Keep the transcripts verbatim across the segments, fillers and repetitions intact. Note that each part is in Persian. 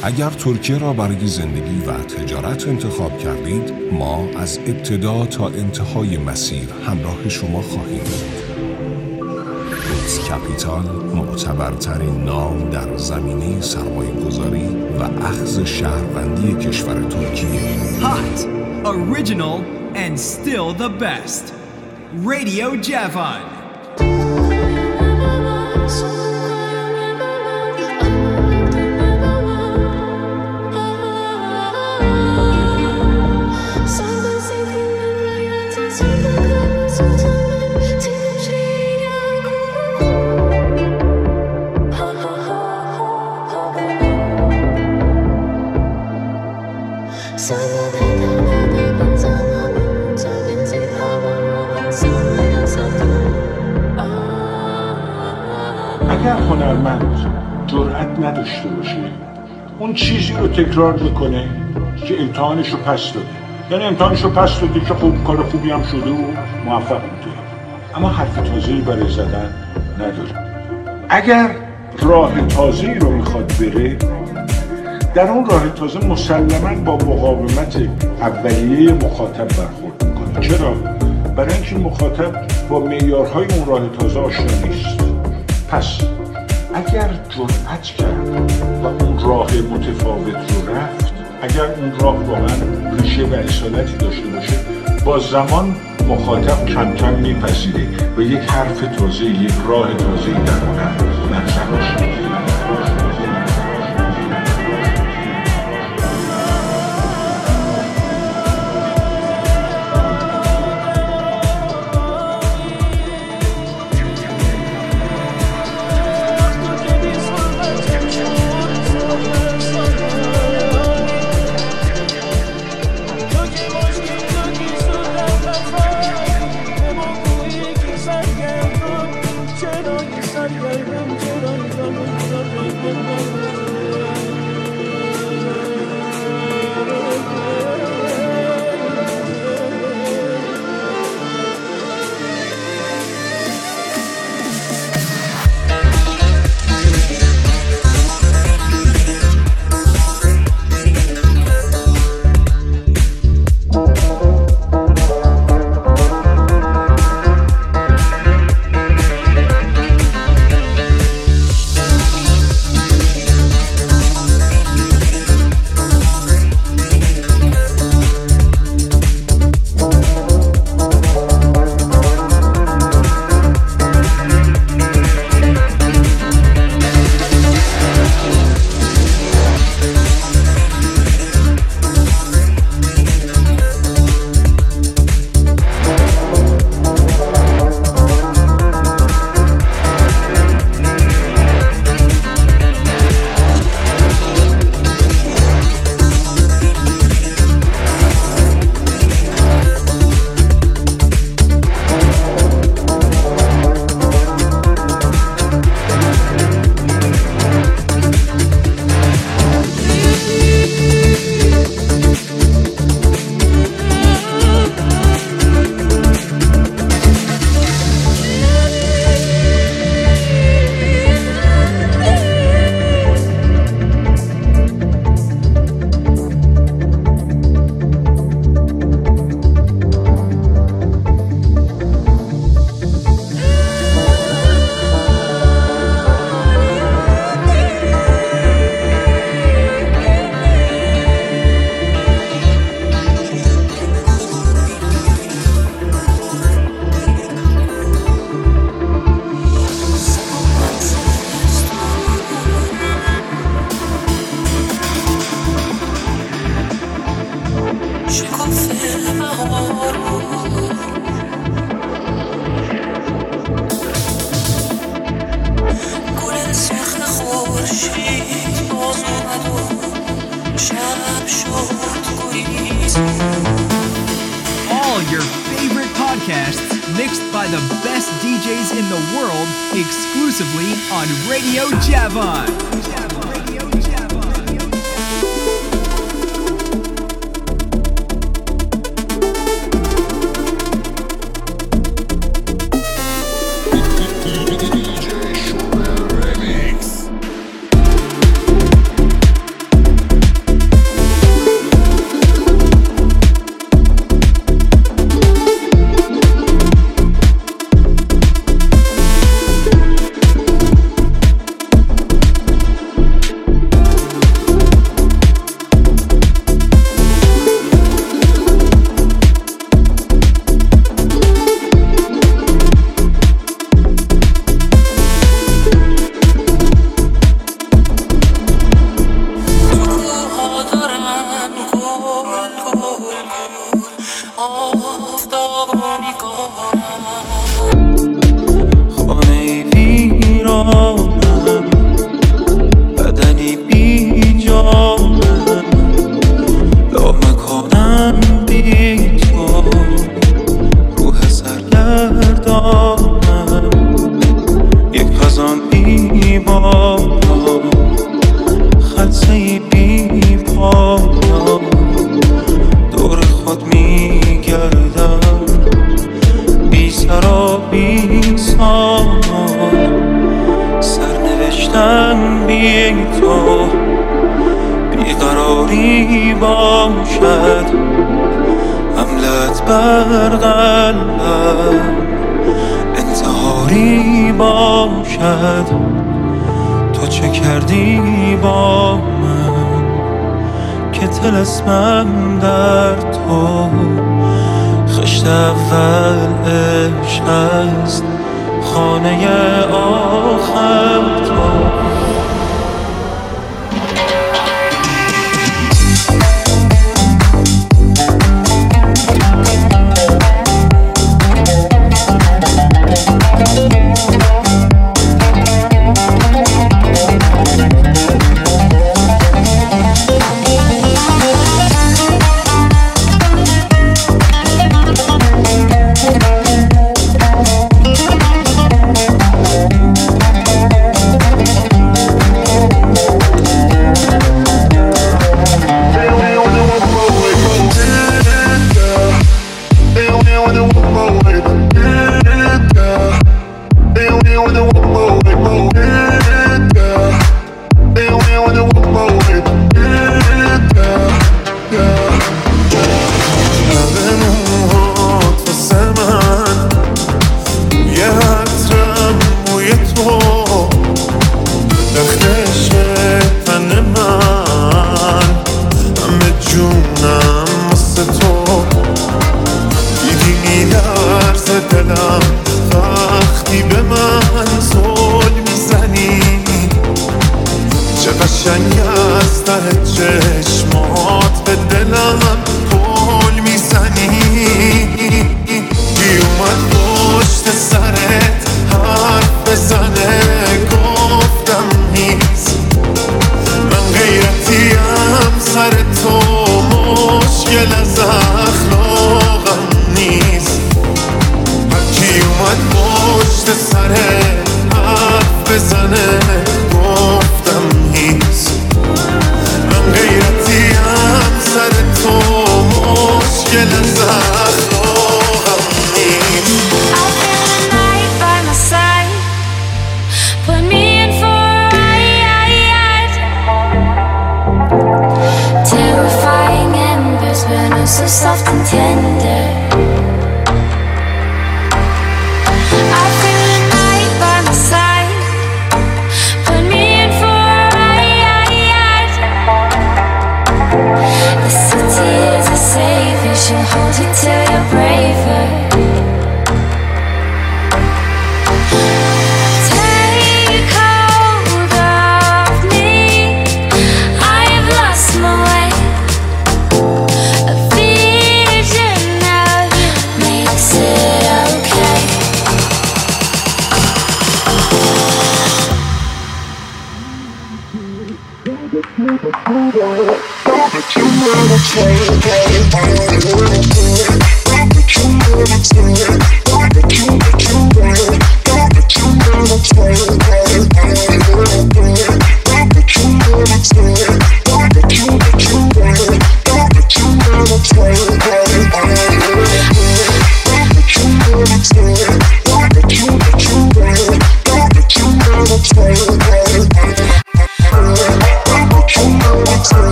اگر ترکیه را برای زندگی و تجارت انتخاب کردید، ما از ابتدا تا انتهای مسیر همراه شما خواهیم بود. ریتز کپیتال، معتبرترین نام در زمینه سرمایه‌گذاری و اخذ شهروندی کشور ترکیه. Hot, original, and still the best. Radio Javan. اگر هنرمند جرأت نداشته باشه اون چیزی رو تکرار میکنه که امتحانش رو پس داده، یعنی امتحانش رو پس داده که خوب کار خوبی هم شده و موفق بوده، اما حرف تازه‌ای برای زدن نداره. اگر راه تازه‌ای رو میخواد بره، در اون راه تازه مسلماً با مقاومت اولیه مخاطب برخورد میکنه. چرا؟ برای اینکه مخاطب با معیارهای اون راه تازه آشنا نیست. پس اگر جرأت کرد و اون راه متفاوت رو رفت، اگر اون راه واقعا ریشه و اصالتی داشته باشه، با زمان مخاطب کم کم میپذیره و یک حرف تازه، یک راه تازه در هنر مطرح میشه. All your favorite podcasts mixed by the best D Js in the world exclusively on Radio Javan. پایان، خلسه بی پایان، دور خود میگردم بی سر و بی سامان. سرنوشتم بی تو بیقراری باشد، حملت بر قلبم انتحاری باشد. تو چه کردی با من که طلسمم در تو؟ خشت اول عشق است، خانه آخر تو.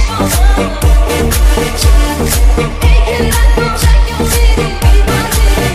Take it,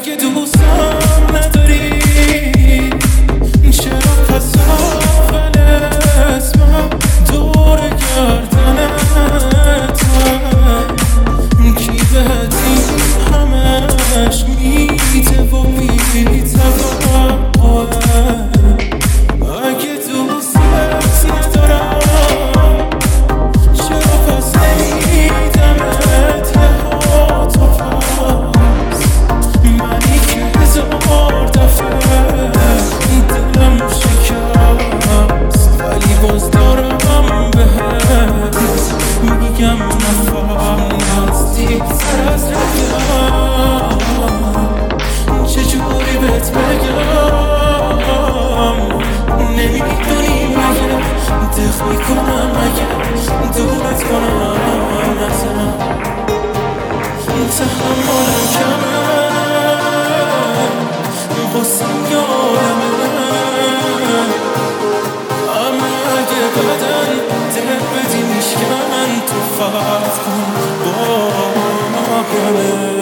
اگه دوستم نداری چرا پس اول اسمم دور گردنتم کی بهت این همش میته و میتوانه اگه دوستت ندارم چرا پس نیدمت یه ها تو پس منی که هزار دفعه دلم شکست ولی باز دارم بهت میگم نفهم نزدیکتر از رفتم چجوری بهت بگم نمیدونی مگه دق میکنم مگه دورت کنم نزنم تحملم کمه غصم یادمه اما اگه بدن دل بدی میشکن تو فقط کن با همه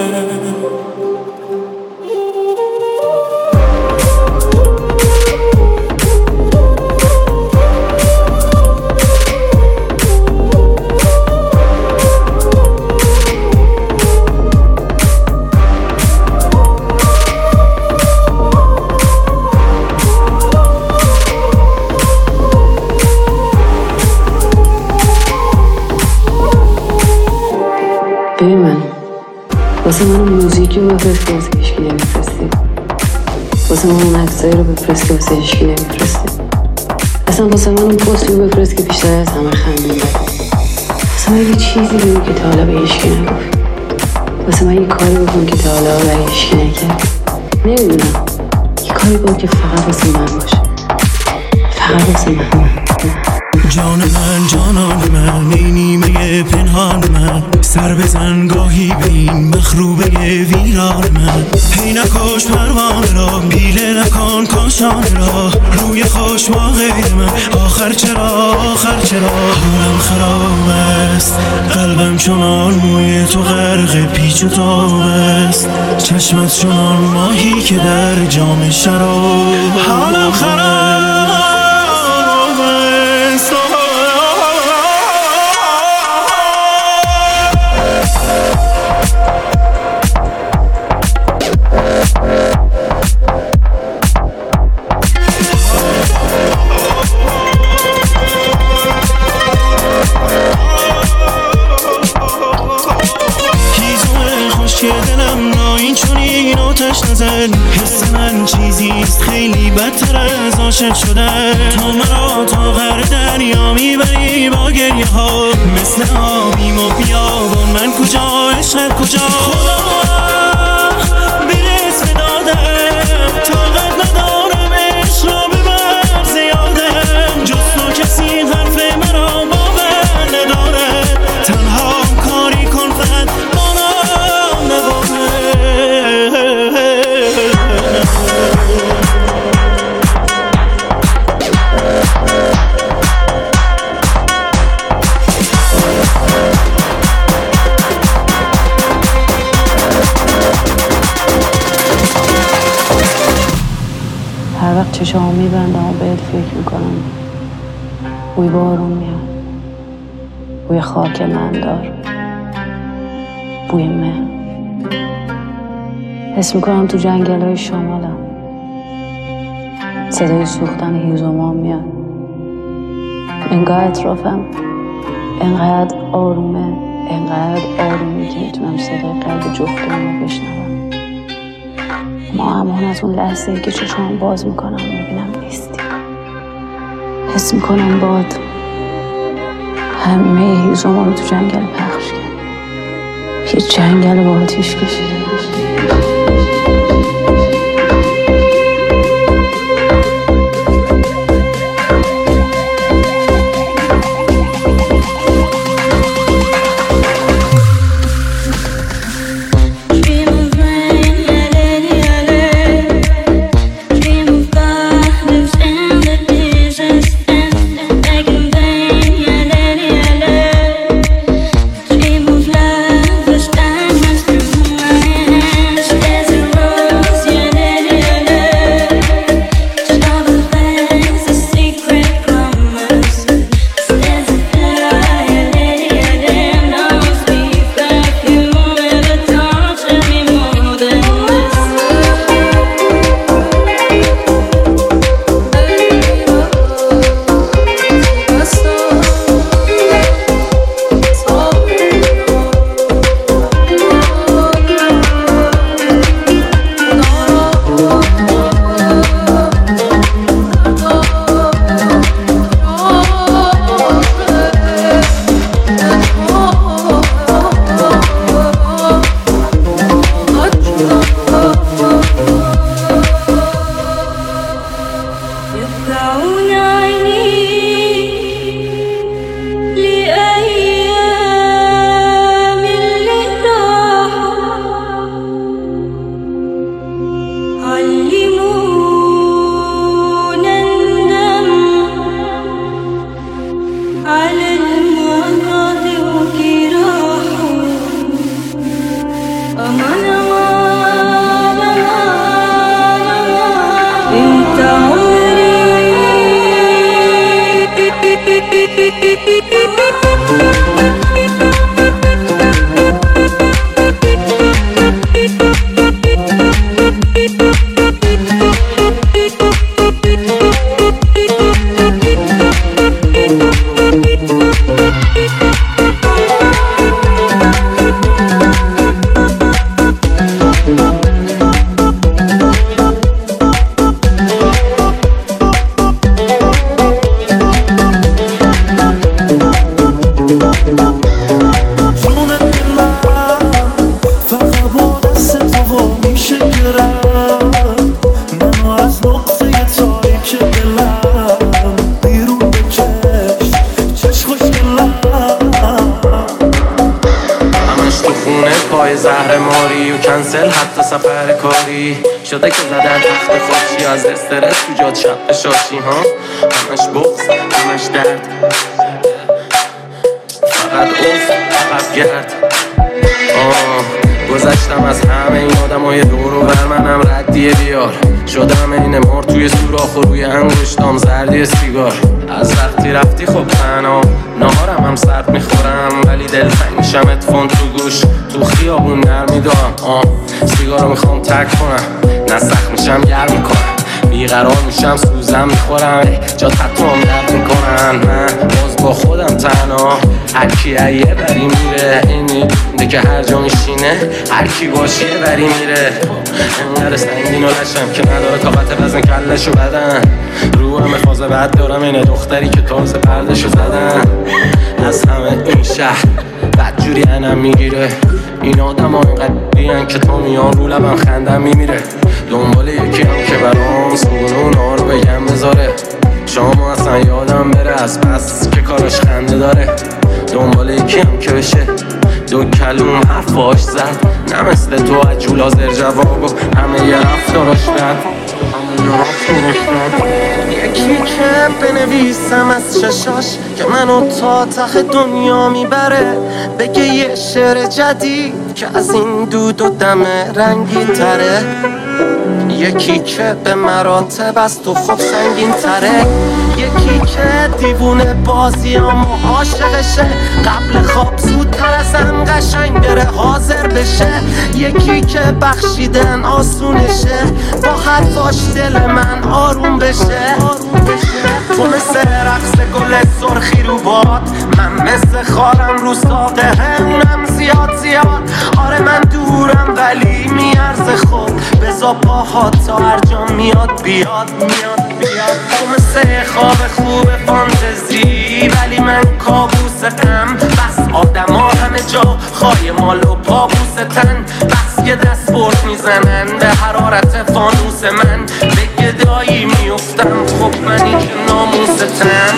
ببین من واسه من موزیکی رو بفرست که واسه هیچکی نمیفرستی واسه من اون عکسایی رو بفرست که واسه هیچکی نمیفرستی اصلا واسه من اون پستی رو بفرست که بیشتر از همه خندیدم واسه من یه چیزی بگو که تا حالا به هیچکی نگفت واسه من یه کاری بکن که تا حالا برای هیچکی نکرد نمیدونم یه کاری بکن که فقط واسه من باشه فقط واسه من جان من جانان من ای نیمه پنهان من سر بزن گاهی به این مخروبه ویران من هی نکش پروانه را بیله نکن کاشانه را روی خوش ما غیر من آخر چرا آخر چرا حالم خراب است قلبم چنان موی تو غرق پیچ و تاب است چشمت چنان ماهی که در جام شراب حالم خراب حس من چیزیست خیلی بدتر از عاشق شدن تو مرا تا غر دریا میبری با گریه ها مثل آبیم و بیابان من کجا عشقت کجا خدا برس دادم طاقت ندارم عشق را ببر زیادم جز تو کسی حرف مرا باور نداره تنها کاری کن فقط با من نباشه هر وقت چشامو میبندم و بهت فکر میکنم بوی بارون میاد بوی خاک مندار بوی مه حس میکنم تو جنگل های شمالم صدای سوختن هیزومان میاد انگاه اطرافم انقدر آرومه انقدر آرومی که میتونم صدای قلب جفتمون رو بشنوم ما همان از اون لحظه که چشام باز میکنم میبینم نیستی حس میکنم باد همه هیزومان رو تو جنگل پخش کرد یه جنگل با آتیش کشیده Dream of love, was time as through my سفر کاری شده که زدن تخت خوشی از استرس تو جاد شب شاشی ها همش بغض همش درد فقط اوف عقب گرد آه گذشتم از همه این آدم های دور و بر منم ردیه بیار شدم این مار توی سوراخ و روی انگشتام زردی سیگار از وقتی رفتی خب تنها نهارم هم سرد میخورم ولی دلتنگ میشم اتفون تو گوش تو خیابون نرمیدارم آه سیگارو میخوام ترک کنم نه سخت میشم گرم میکنم بیقرار میشم سوزم میخورم جا تطوام درد میکنن من باز با خودم تنها هرکی ایه بری میره این میده که هر جا میشینه هرکی باشیه بری میره انقدر سنگین و لشم که نداره طاقت وزن کلشو بدن رو همه فاز بد دارم اینه دختری که تازه پردشو زدن از همه این شهر بدجوری انم میگیره این آدم ها اینقدر بیان که تا میان رو لبم خندم میمیره دنبال یکی هم که برام سونه و نار بگم بذاره شما اصلا یادم بره از پس که کاراش خنده داره دنبال یکی هم که بشه دو کلوم حرفاش زد نه مثل تو عجول حاضر جواب و همه یه رفتاراش بد یکی که بنویسم از چشاش که منو تا ته دنیا میبره بگه یه شعر جدید که از این دود و دم رنگی تره یکی که به مراتب از تو خوب سنگین تره یکی که دیوونه بازیام و عاشقشه قبل خواب زودتر از هم قشنگ بره حاضر بشه یکی که بخشیدن آسونشه با حرفاش دل من آروم بشه تو مثل رقص گل سرخی رو باد من مثل خارم رو ساقه اونم زیاد زیاد آره من دورم ولی میارزه خوب بزا باها تا هر جا میاد بیاد میاد بیاد تو مثل خواب خوب فانتزی ولی من کابوستم بس آدم ها همه جا خواهی مال و پابوستن بس یه دست برد میزنن به حرارت فانوس من به گدایی میفتم خب منی که ناموستم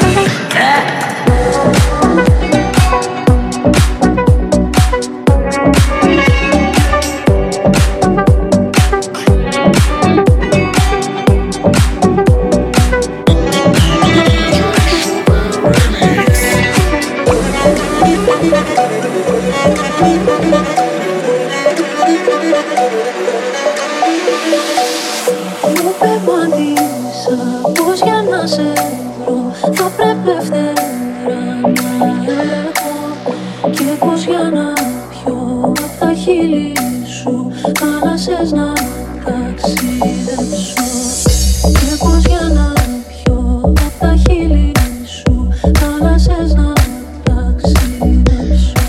Πώς για να σε βρω θα πρέπει ευθέρα να έχω και πως για να πιω απ' τα χείλη σου θάλασσες να ταξιδέψω και πως για να πιω απ' τα χείλη σου θάλασσες να ταξιδέψω.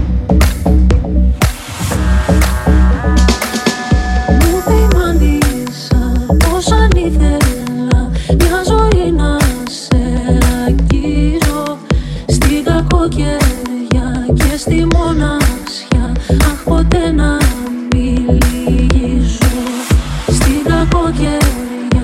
Μου ποιμαντήσα πως αν ήθελα μια ζωή να σε αγγίζω στην κακοκαιριά και στη μοναξιά αχ ποτέ να μην λυγίζω στην κακοκαιριά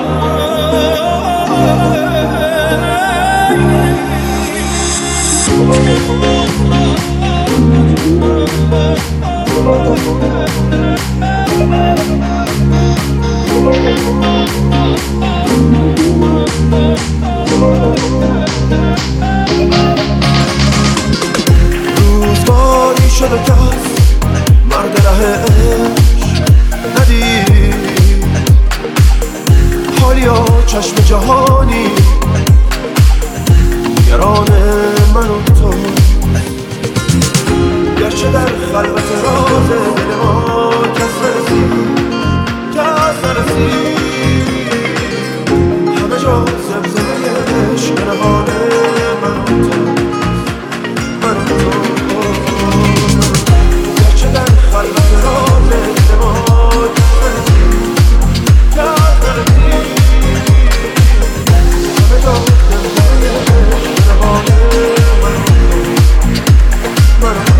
روزگاری شده کس مرد ره عشق ندید حالیا چشم جهانی گران من و تو گرچه در خلوت راز دل ما کس نرسید کس نرسید همه جا زمزمه عشق نهان من و تو من و تو گرچه در خلوت راز دل ما کس نرسید کس نرسید همه جا زمزمه عشق نهان من و تو من و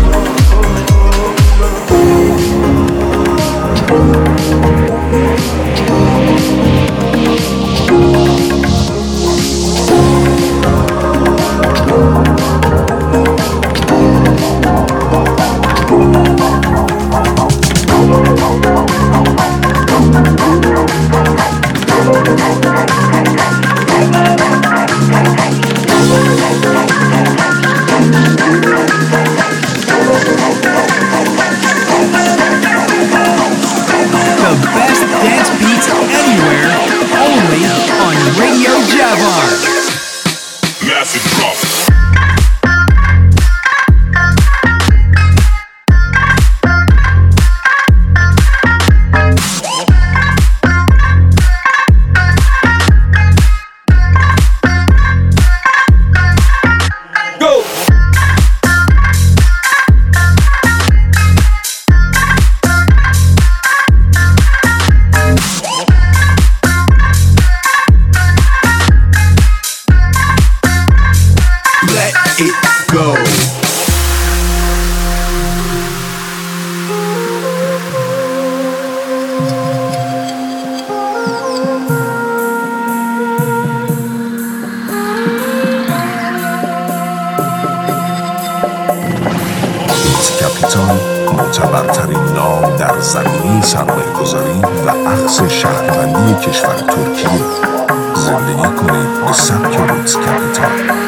معتبرترین نام در زمینه سرمایه گذاری و اخذ شهروندی کشور ترکیه. زندگی کنید به سبک روتس کپیتال.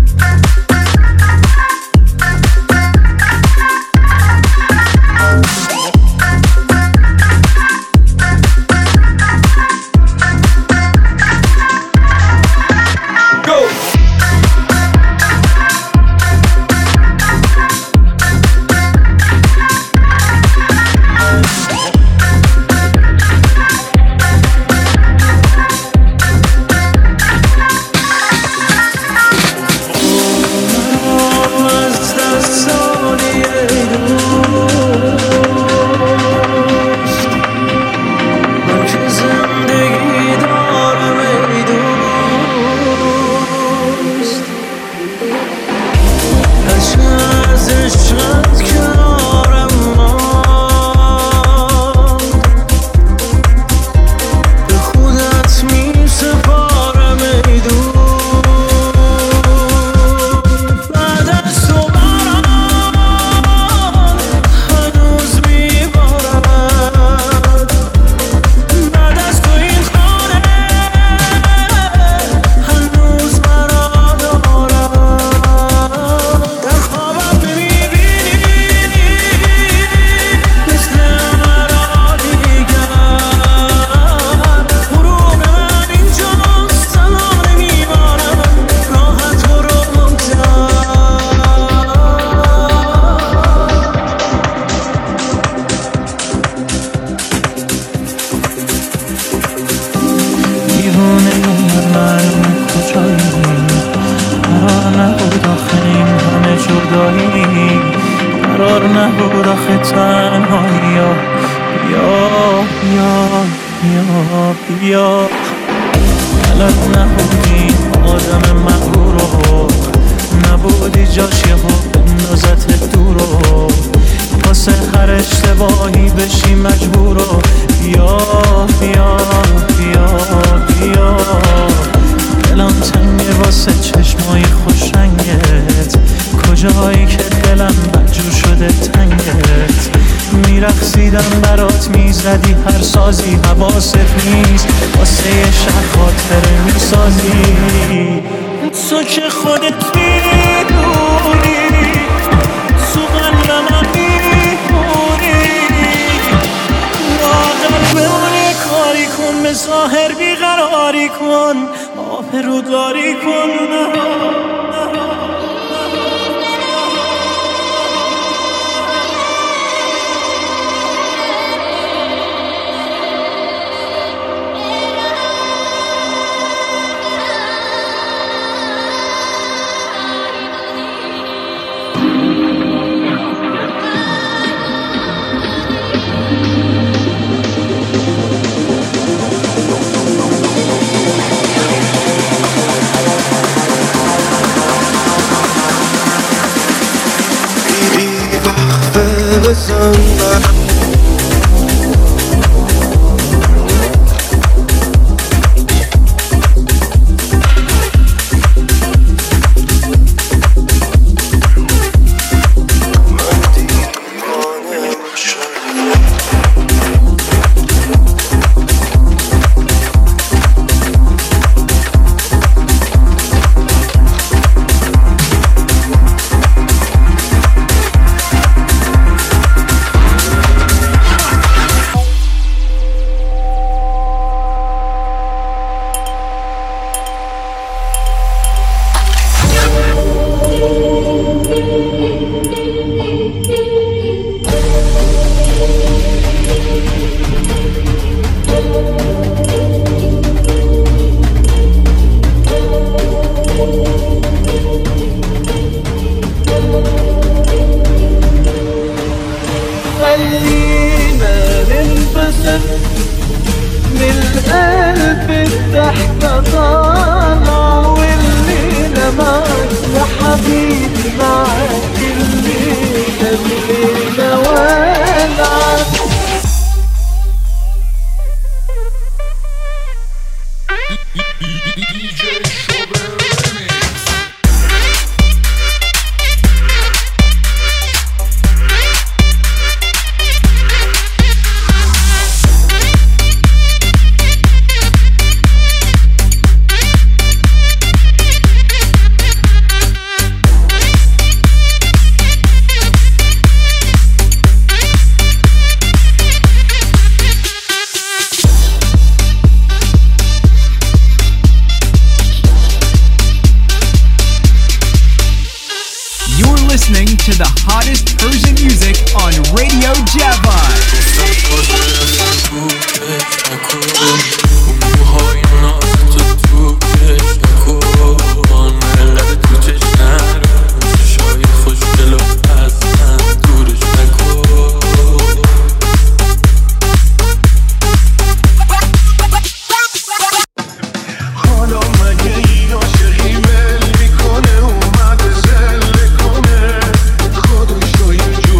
We'll be right back. قرار نبود آخه تنهایی ها. بیا بیا بیا بیا بلد نبودی آدم مغرور رو، نبودی جاش یه ها بندازت دور رو، واسه هر اشتباهی بشی مجبور رو. بیا بیا بیا بیا دلم تنگه واسه چشمای خوش رنگت، کجایی که دلم مجبور شده تنگت. میرقصیدم برات میزدی هر سازی، حواست نیست واسه یه شب خاطره میسازی. تو که خودت میدونی تو قلبم میمونی، واقعا بمونه کاری کن، به ظاهر بیقراری کن، آبروداری کن.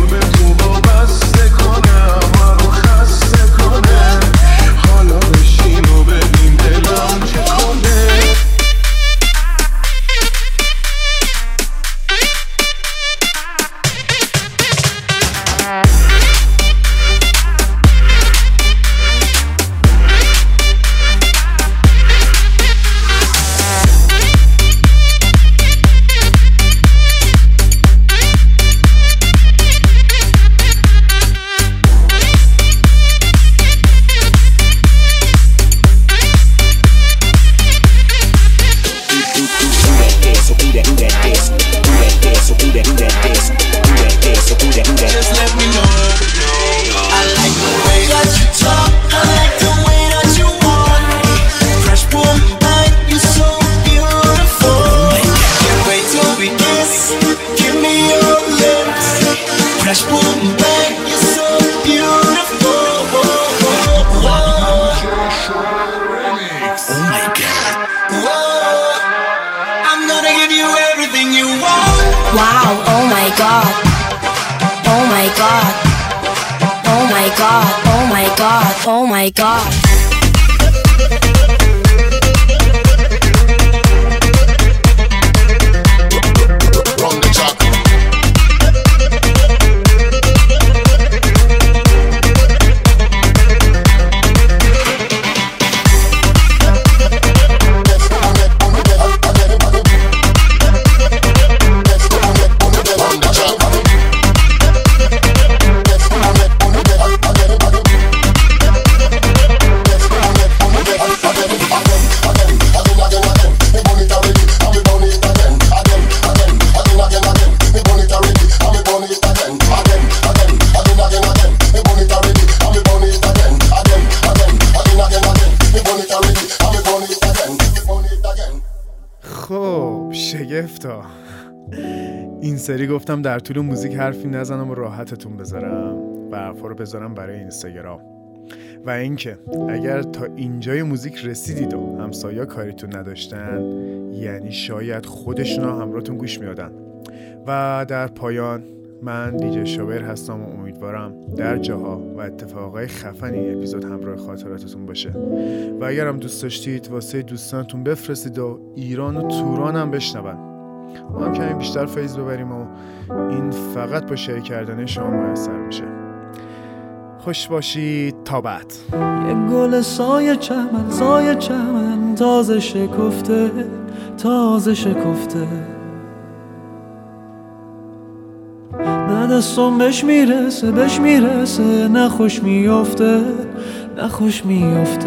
خسته کنه حالا بشی crash, boom, bang, you're so beautiful. Oh my God. Whoa, I'm gonna give you everything you want. Wow, oh my God. Oh my God. Oh my God. Oh my God. Oh my God. شگفتا. این سری گفتم در طول موزیک حرفی نزنم و راحتتون بذارم و حرفا رو بذارم برای اینستاگرام. و اینکه اگر تا اینجای موزیک رسیدید و همسایا کاریتون نداشتن، یعنی شاید خودشونا همراهتون گوش میادن. و در پایان من دیجی شوبر هستم و امیدوارم در جاها و اتفاقای خفن این اپیزود همراه خاطراتتون باشه. و اگر هم دوست داشتید واسه دوستانتون بفرستید و ایران و توران هم بشنون. ما هم کمی بیشتر فیض ببریم و این فقط با شیر کردن شما میسر میشه. خوش باشید تا بعد. یه گل سایه چمن سایه چمن تازه شکفته تازه شکفته، نه دستم بهش میرسه بهش میرسه، نه خوش میافته نه خوش میافته.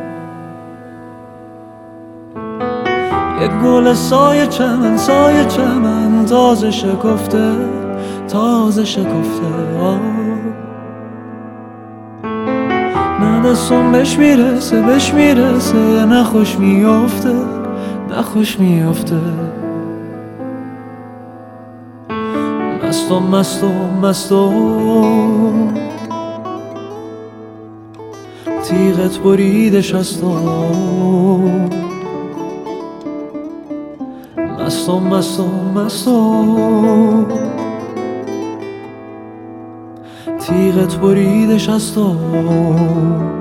یه گل سایه چمن سایه چمن تازه شکفته تازه شکفته، آه. نه دستم بهش میرسه بهش میرسه، نه خوش میافته نه خوش میافته. مستم مستم مستم تیغت بریدش هستم، مستم مستم مستم تیغت بریدش هستم.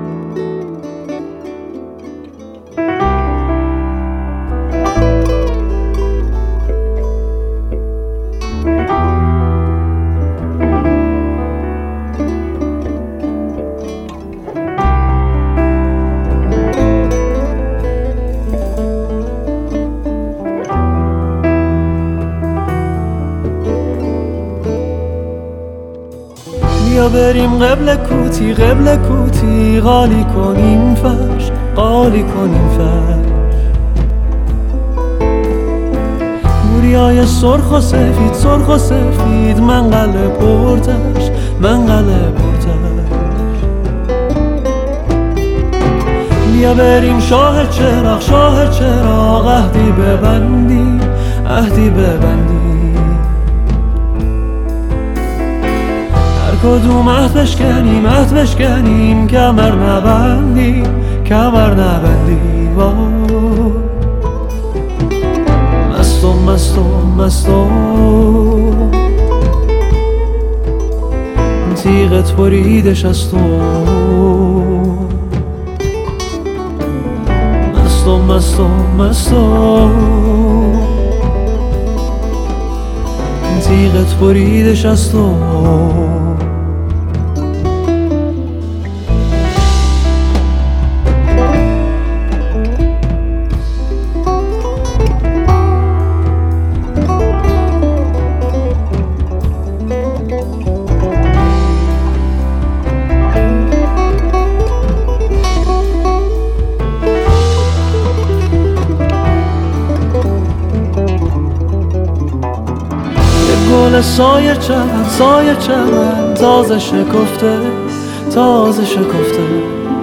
بیا بریم قبل کوتی قبل کوتی، قالی کنیم فرش قالی کنیم فرش. موریای سرخ و سفید سرخ و سفید، من قله پرتش من قله پرتش. بیا بریم شاه چراغ شاه چراغ، عهدی ببندی عهدی ببندی. کدوم عهد بشکنیم عهد بشکنیم، کمر نبندی کمر نبندی. مستم مستم مستم تیغت بریدش هستم، مستم مستم مستم تیغت بریدش هستم. سایه چمن سایه چمن تازه شکفته تازه شکفته،